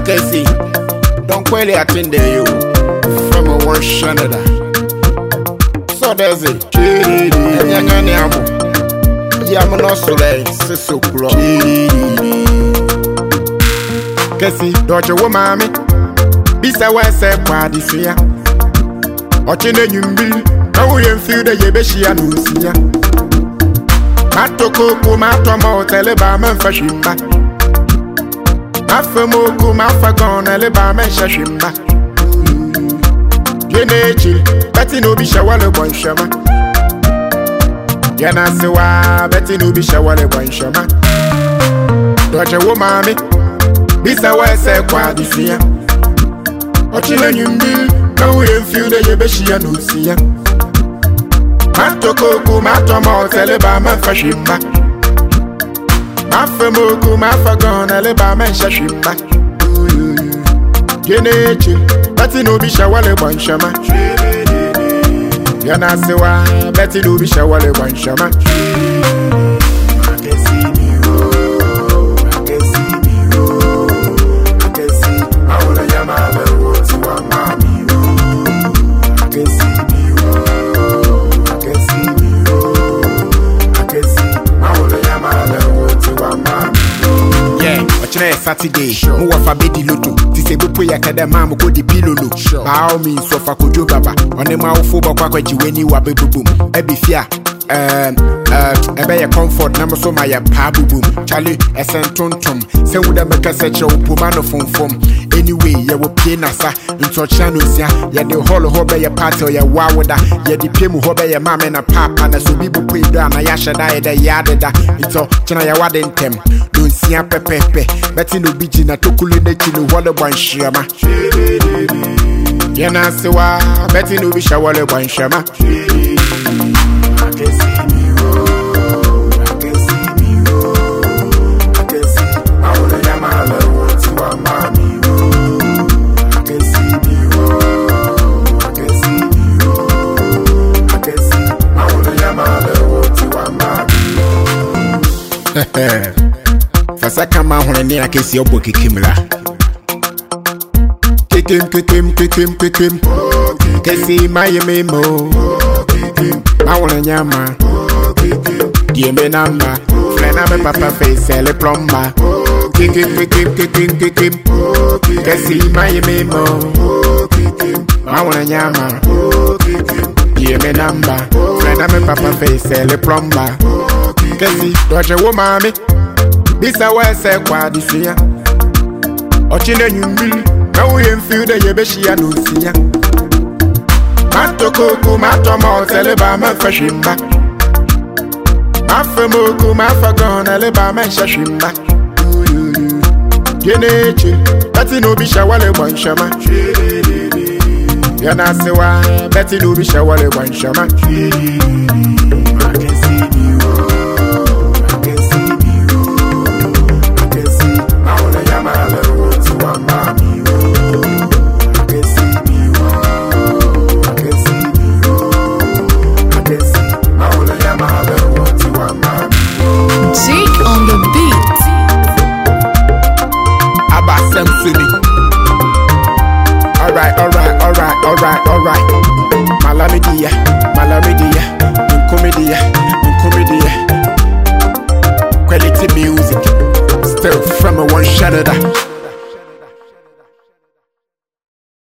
Okay, see, don't quite attend you from a one Canada. So there's it. Yamanosole, Sisso Pro. Kessie, Dodger Womami, Bisa West, Padisia. Watching a new bill, how you feel the Yabeshia Lucia. Matoko, Matomo, Telebama, Fashimba. Afamoko, Mafagon, Alabama, Shashimba. Jenechi, Patino Bishawala, one shama. Yana sewa beti no bi shawale kwa nshama Doje wo mami Bisa wese kwa disia Ochine nyumbi Na uye mfiude yebeshia nusia Matoko matomo teleba mafashimba Mafamoku mafagona leba menshashimba Genechi Beti no bi shawale kwa nshama Yana sewa beti no bi shawale kwa nshama Saturday, mo wa fa bedi loto. Ti se bo ya kada ma mo ko di pilolo. Ba o mi so fa kojo baba. One ma wo fo ba kwa jiweni wa bebubum. E bi fia. Ebe ye comfort na mo so ma ya pa bubum. Chale esentontom. Se wo da meka se che wo poma no fonfom. Anyway, ye wo pie na sa. Nto cha no sia. Ye de holo ho be ye party ye wa woda. Ye di pie mu ho be ye mama na papa na so bi bo pie do na ya sheda ye da ya deda. Nto chena ya wade ntem. Don't see a pepepe. Betty no be jina tokule ne chino wale banshama. Yana sewa Betty no be shawale banshama. Fasaka ma hone ne akesi obo kikimla. Kikim. Kesi mayeme mo. Ma wona nyama. Dieme namba. Flena me papa face le plomba. Kikim. Kesi mayeme mo. Ma wona nyama. Dieme namba. Flena me papa face le plomba. Kesi doje wo mami. Bisa wese kwa disia Ochine nyumbi Na uye mfiude yebeshia nusia Matoko matomo teleba mafashimba Mafamoku mafagona leba menshashimba Genechi Beti no bisha wale wanshama Yana sewa Beti no bisha wale wanshama Alright. Malamidia, Nkomedia. Quality music, still from a one Canada.